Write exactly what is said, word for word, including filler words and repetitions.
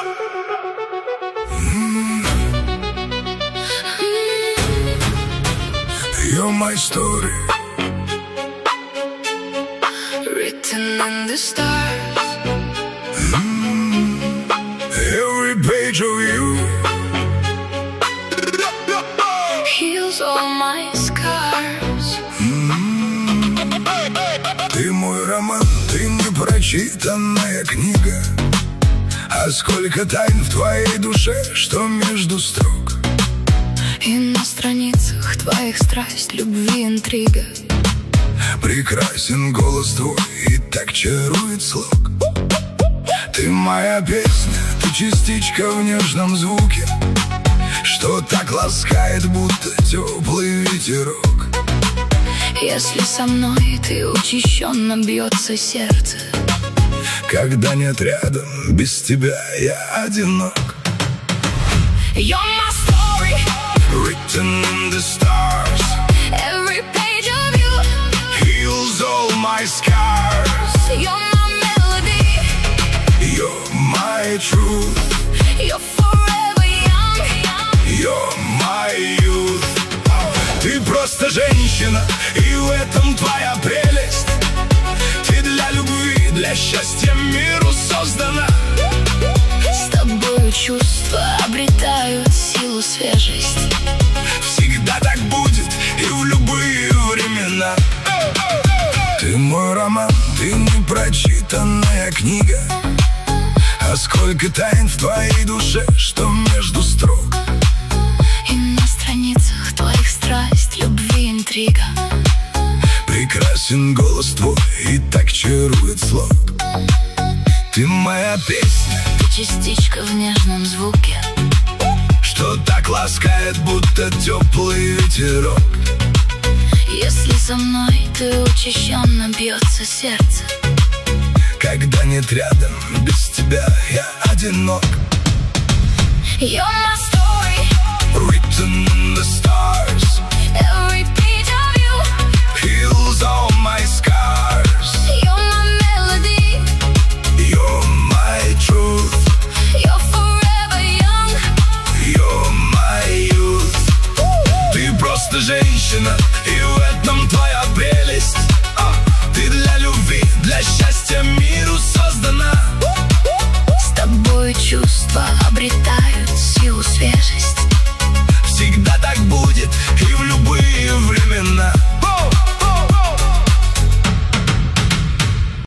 You're my story, written in the stars. mm. Every page of you Heals all my scars. mm. Ты мой роман, ты непрочитанная книга. А сколько тайн в твоей душе, что между строк. И на страницах твоих страсть, любви, интрига. Прекрасен голос твой и так чарует слог. Ты моя песня, ты частичка в нежном звуке, что так ласкает, будто теплый ветерок. Если со мной ты, учащенно бьется сердце. Когда нет рядом, без тебя я одинок. You're my story, written in the stars. every page of you Heals all my scars. You're my melody, You're my truth. you're forever young. You're my youth. Ты просто женщина, и в этом твоя прелесть. Ты для любви, для счастья миру создана. С тобою чувства обретают силу, свежесть. Всегда так будет и в любые времена. Ты мой роман, ты непрочитанная книга. А сколько тайн в твоей душе, что между строк. И на страницах твоих страсть, любви, интрига. Прекрасен голос твой и так чарует слог. Ты моя песня, Ты частичка в нежном звуке, что так ласкает, будто теплый ветерок. если со мной ты, учащенно бьется сердце. Когда нет рядом, без тебя я одинок. You're my story, Written in the stars. every page of you Heals all my scars.